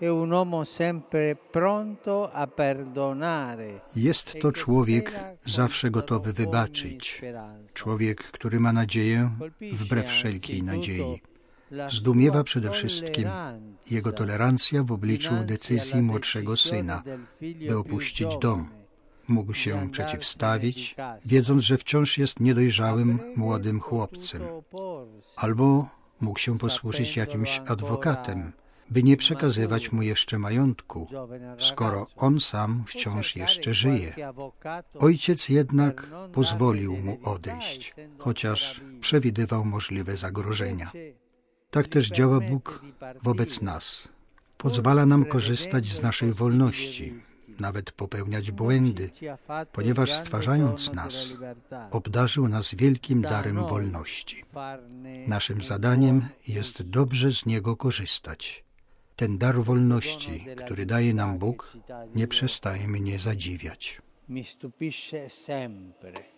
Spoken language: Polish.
Jest to człowiek zawsze gotowy wybaczyć, człowiek, który ma nadzieję wbrew wszelkiej nadziei. Zdumiewa przede wszystkim jego tolerancja w obliczu decyzji młodszego syna, by opuścić dom. Mógł się przeciwstawić, wiedząc, że wciąż jest niedojrzałym młodym chłopcem. Albo mógł się posłużyć jakimś adwokatem, by nie przekazywać mu jeszcze majątku, skoro on sam wciąż jeszcze żyje. Ojciec jednak pozwolił mu odejść, chociaż przewidywał możliwe zagrożenia. Tak też działa Bóg wobec nas. Pozwala nam korzystać z naszej wolności, nawet popełniać błędy, ponieważ stwarzając nas, obdarzył nas wielkim darem wolności. Naszym zadaniem jest dobrze z niego korzystać. Ten dar wolności, który daje nam Bóg, nie przestaje mnie zadziwiać. Mi stupisce sempre.